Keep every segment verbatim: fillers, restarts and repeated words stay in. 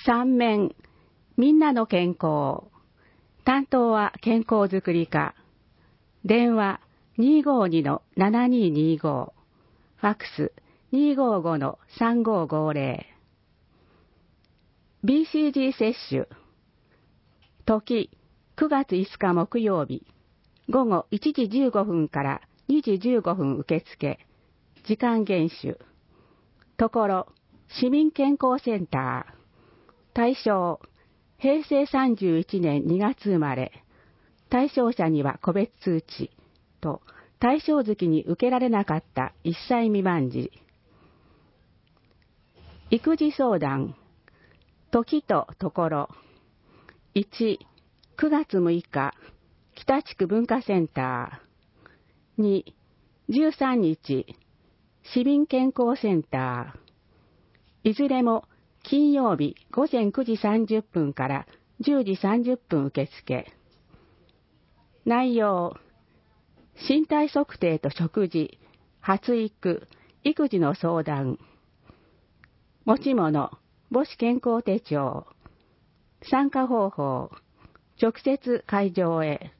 三面、みんなの健康。担当は健康づくり課。電話 にーごーにのななにーにーご。ファックス にーごーごのさんごーごーぜろ。ビーシージー 接種。時、くがついつか木曜日。午後いちじじゅうごふんからにじじゅうごふん受付。時間厳守。ところ、市民健康センター。対象、へいせいさんじゅういちねんにがつ生まれ。対象者には個別通知と、対象月に受けられなかったいっさい未満児。育児相談。時とところ。いち、くがつむいか、北地区文化センター。に、じゅうさんにち、市民健康センター。いずれも金曜日ごぜんくじさんじゅっぷんからじゅうじさんじゅっぷん受付。内容、身体測定と食事、発育、育児の相談。持ち物、母子健康手帳。参加方法、直接会場へ。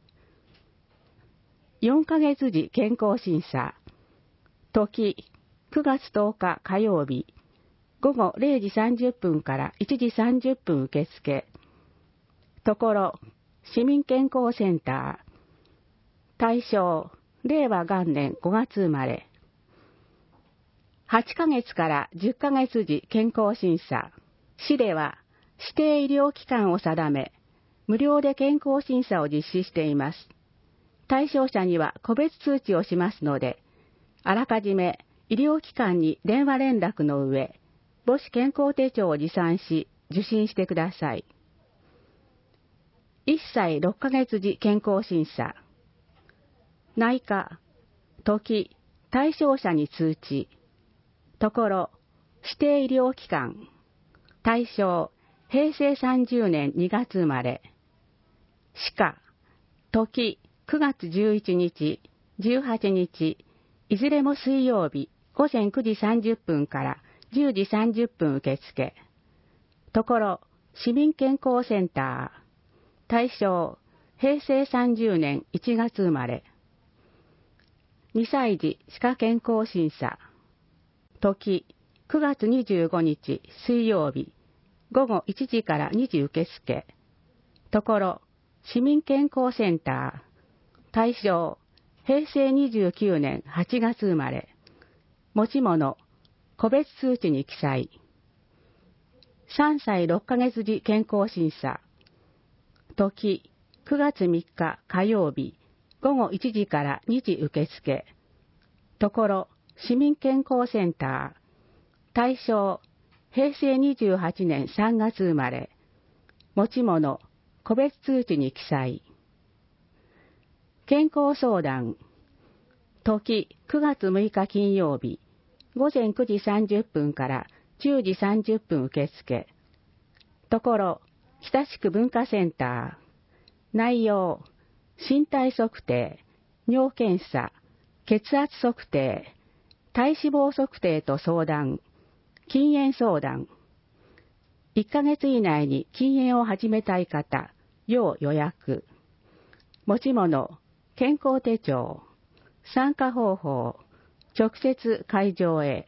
よんかげつ時健康審査。時、くがつとおか火曜日。午後れいじさんじゅっぷんからいちじさんじゅっぷん受付。ところ、市民健康センター。対象、れいわ元年ごがつ生まれ。はちかげつからじゅっかげつ時健康審査。市では指定医療機関を定め、無料で健康審査を実施しています。対象者には個別通知をしますので、あらかじめ医療機関に電話連絡の上、母子健康手帳を持参し、受診してください。いっさいろっかげつ時健康審査。内科、時、対象者に通知。ところ、指定医療機関。対象、へいせいさんじゅうねんにがつ生まれ。歯科、時、くがつじゅういちにち、じゅうはちにち、いずれも水曜日、ごぜんくじさんじゅっぷんからじゅうじさんじゅっぷん受付。ところ、市民健康センター。対象、へいせいさんじゅうねんいちがつ生まれ。にさい児歯科健康審査。時、くがつにじゅうごにち水曜日、午後いちじからにじ受付。ところ、市民健康センター。対象、へいせいにじゅうきゅうねんはちがつ生まれ。持ち物、個別通知に記載。さんさいろっかげつ時健康審査。時、くがつみっか火曜日、午後いちじからにじ受付。ところ、市民健康センター。対象、へいせいにじゅうはちねんさんがつ生まれ。持ち物、個別通知に記載。健康相談。時、くがつむいか金曜日、ごぜんくじさんじゅっぷんからじゅうじさんじゅっぷん受付。ところ、北地区文化センター。内容、身体測定、尿検査、血圧測定、体脂肪測定と相談、禁煙相談。いっかげつ以内に禁煙を始めたい方、要予約。持ち物、健康手帳。参加方法、直接会場へ。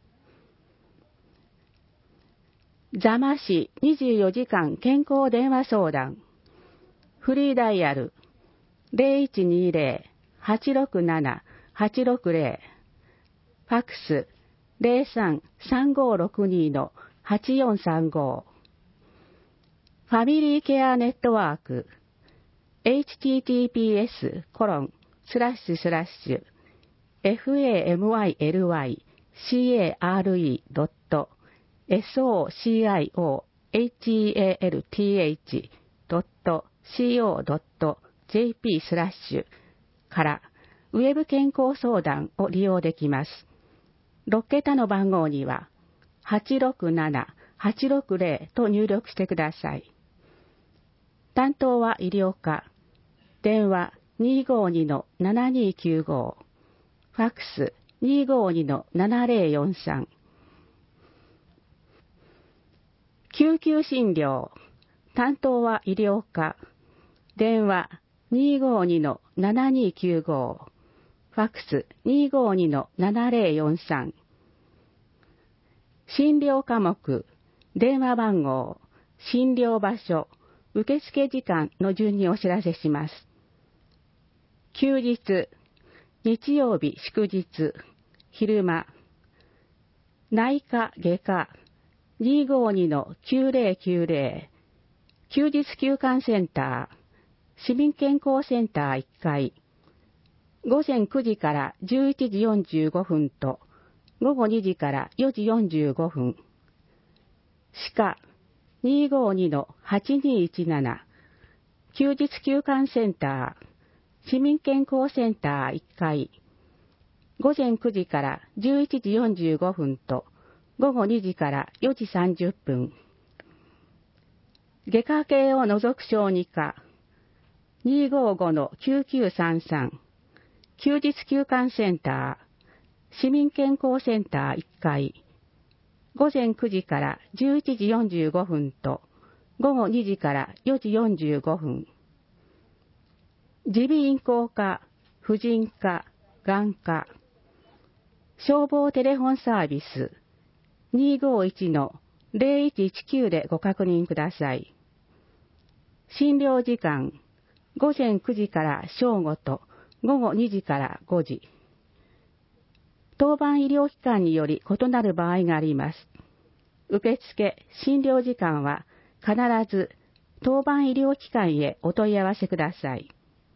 座間市にじゅうよじかん健康電話相談。フリーダイヤル ゼロいちにゼロ はちろくなな はちろくゼロ。ファックス ゼロさん さんごろくにのはちよんさんご。ファミリーケアネットワーク エイチティーティーピーエス コロンスラッシュスラッシュ ファミリーケアドット socialhealth ドット co ドット jp スラッシュからウェブ健康相談を利用できます。ろっけたの番号にははちろくなな はちろくゼロと入力してください。担当は医療課。電話 にーごーにのななにーきゅうご。ファックス にーごーにのななゼロよんさん。 救急診療、担当は医療科、電話 にーごーにのななにーきゅうご、ファックス にーごーにのななぜろよんさん、診療科目、電話番号、診療場所、受付時間の順にお知らせします。休日、日曜日祝日、昼間、内科外科 にーごーにのきゅうぜろきゅうぜろ、休日休館センター、市民健康センターいっかい、午前くじからじゅういちじよんじゅうごふんと午後にじからよじよんじゅうごふん、歯科 にーごーにのはちにーいちなな、休日休館センター、市民健康センターいっかい、午前くじからじゅういちじよんじゅうごふんと午後にじからよじさんじゅっぷん、外科系を除く小児科 にーごーごのきゅうきゅうさんさん、休日休館センター、市民健康センターいっかい、午前くじからじゅういちじよんじゅうごふんと午後にじからよじよんじゅうごふん、耳鼻咽喉科、婦人科、眼科、消防テレフォンサービス にーごーいちのぜろいちいちきゅうでご確認ください。診療時間、午前くじから正午と午後にじからごじ。当番医療機関により異なる場合があります。受付、診療時間は必ず当番医療機関へお問い合わせください。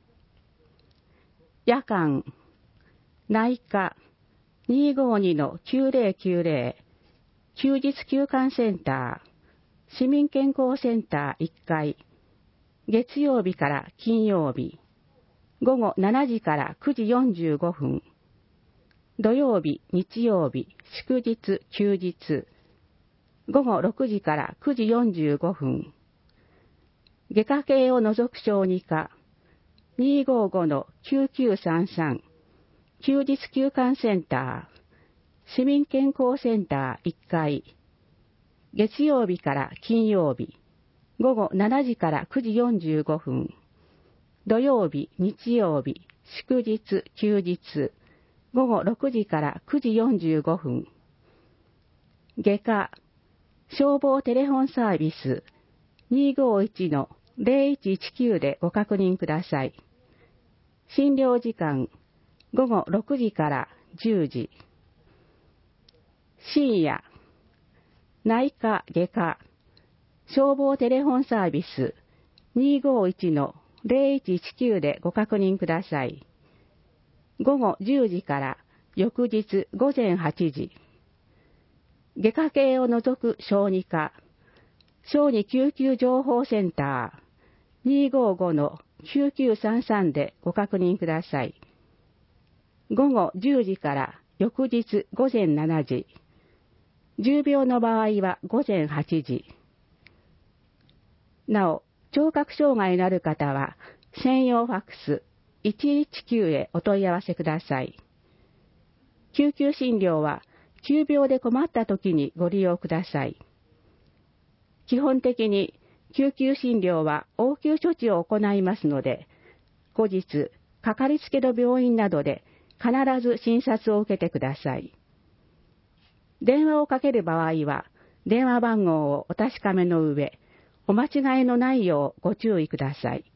夜間、内科 にーごーにのきゅうぜろきゅうぜろ、休日休館センター、市民健康センターいっかい、月曜日から金曜日、午後しちじからくじよんじゅうごふん、土曜日、日曜日、祝日、休日、午後ろくじからくじよんじゅうごふん、外科系を除く小児科 にーごーごのきゅうきゅうさんさん、休日休館センター、市民健康センターいっかい、月曜日から金曜日、午後しちじからくじよんじゅうごふん、土曜日、日曜日、祝日、休日、午後ろくじからくじよんじゅうごふん、外科、消防テレフォンサービス にーごーいちのぜろいちいちきゅうでご確認ください。診療時間、午後ろくじからじゅうじ。深夜、内科外科、消防テレフォンサービス にーごーいちのぜろいちいちきゅうでご確認ください。午後じゅうじから翌日午前はちじ。外科系を除く小児科、小児救急情報センター にーごーごのきゅうきゅうさんさんでご確認ください。午後じゅうじから翌日午前しちじ。重病の場合は午前はちじ。なお、聴覚障害のある方は専用ファックスいちいちきゅうへお問い合わせください。救急診療は急病で困った時にご利用ください。基本的に救急診療は応急処置を行いますので、後日、かかりつけの病院などで必ず診察を受けてください。電話をかける場合は、電話番号をお確かめの上、お間違いのないようご注意ください。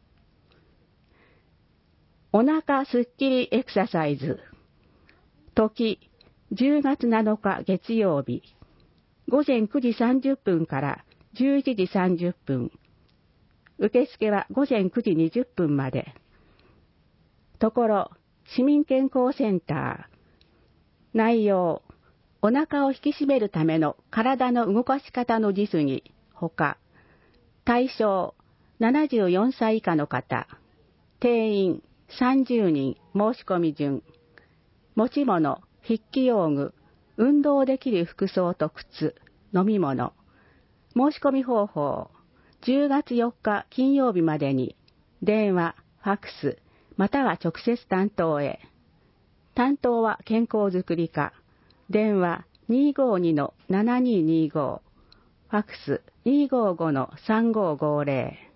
お腹すっきりエクササイズ。時、じゅうがつなのか月曜日、午前くじさんじゅっぷんからじゅういちじさんじゅっぷん。受付は午前くじにじゅっぷんまで。ところ、市民健康センター。内容、お腹を引き締めるための体の動かし方の実技、ほか、対象、ななじゅうよんさい以下の方、定員さんじゅうにん申し込み順、持ち物、筆記用具、運動できる服装と靴、飲み物、申し込み方法、じゅうがつよっか金曜日までに、電話、ファックス、または直接担当へ。担当は健康づくり課、電話 にーごーにのななにーにーごー、 ファックス にーごーごのさんごーごーぜろ。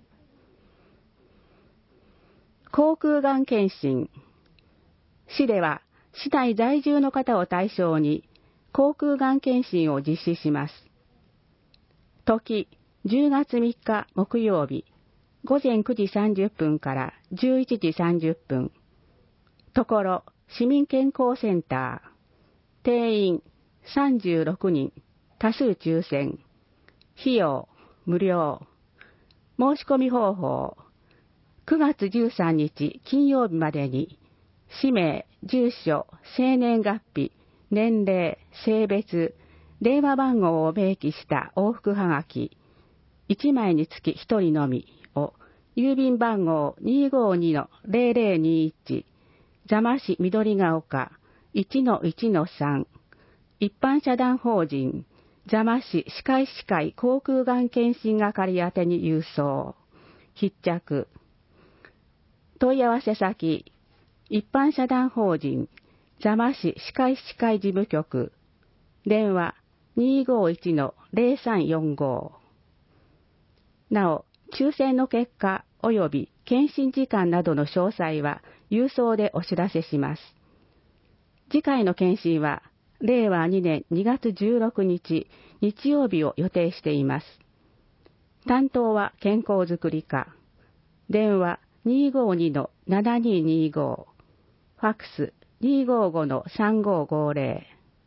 口腔がん検診。市では、市内在住の方を対象に、口腔がん検診を実施します。時、じゅうがつみっか木曜日、ごぜんくじさんじゅっぷんからじゅういちじさんじゅっぷん。ところ、市民健康センター。定員、さんじゅうろくにん、多数抽選。費用、無料。申し込み方法。くがつじゅうさんにち金曜日までに、氏名、住所、生年月日、年齢、性別、電話番号を明記した往復はがき、いちまいにつきひとりのみを、郵便番号 にーごーにのぜろぜろにいち、座間市緑ヶ丘 いちのいちのさん、一般社団法人、座間市歯科医師会口腔がん検診係宛てに郵送。必着。問い合わせ先、一般社団法人、座間市歯科医師会事務局、電話 にーごーいちのぜろさんよんご。なお、抽選の結果及び検診時間などの詳細は郵送でお知らせします。次回の検診は、れいわにねんにがつじゅうろくにち日曜日を予定しています。担当は健康づくり課。電話 にーごーにのななにーにーご。ファックス にーごーごのさんごーごーぜ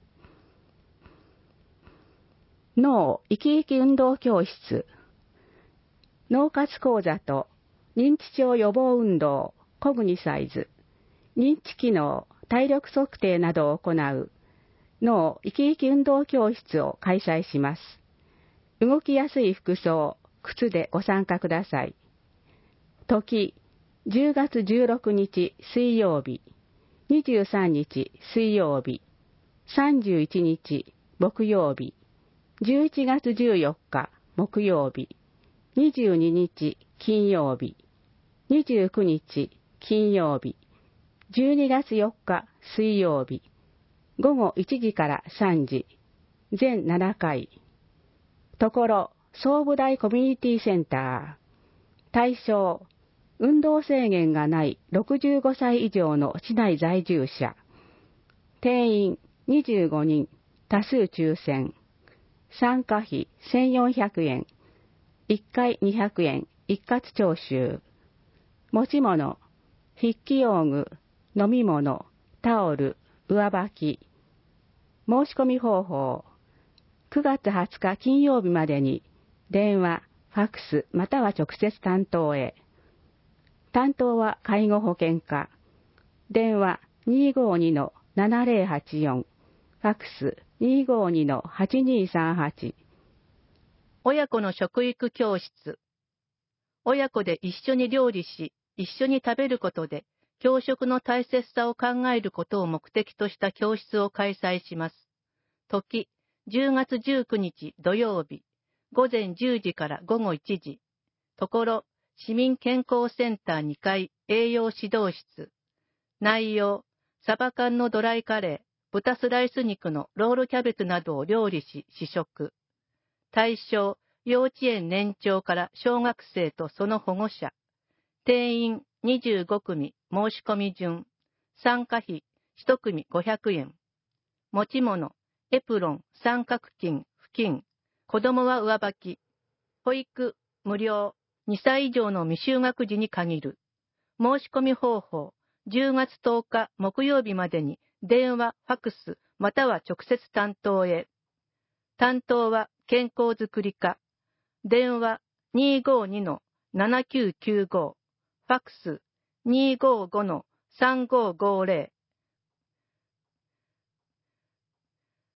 ろ。脳生き生き運動教室。脳活講座と認知症予防運動、コグニサイズ、認知機能、体力測定などを行う脳生き生き運動教室を開催します。動きやすい服装、靴でご参加ください。時、じゅうがつじゅうろくにち水曜日、にじゅうさんにち水曜日、さんじゅういちにち木曜日、じゅういちがつじゅうよっか木曜日、にじゅうににち金曜日、にじゅうくにち金曜日、じゅうにがつよっか水曜日、ごごいちじからさんじ、全ななかい。ところ、総武大コミュニティセンター。対象、運動制限がないろくじゅうごさい以上の市内在住者。定員にじゅうごにん、多数抽選。参加費せんよんひゃくえん。いっかいにひゃくえん、一括徴収。持ち物、筆記用具、飲み物、タオル、上履き。申し込み方法。くがつはつか金曜日までに、電話、ファックスまたは直接担当へ。担当は介護保険課。電話 にーごーにのななぜろはちよん。ファックス にーごーにのはちにーさんはち。 親子の食育教室。親子で一緒に料理し、一緒に食べることで、教食の大切さを考えることを目的とした教室を開催します。時、じゅうがつじゅうくにち土曜日、ごぜんじゅうじからごごいちじ。ところ、市民健康センターにかい栄養指導室。内容、サバ缶のドライカレー、豚スライス肉のロールキャベツなどを料理し試食。対象、幼稚園年長から小学生とその保護者。定員にじゅうごくみ、申し込み順。参加費いちくみごひゃくえん。持ち物、エプロン、三角巾、布巾。子供は上履き。保育、無料。にさい以上の未就学児に限る。申し込み方法、じゅうがつとおか木曜日までに電話、ファックス、または直接担当へ。担当は健康づくり課。電話 にーごーにのななきゅうきゅうご。ファックス にーごーごのさんごーごーぜろ。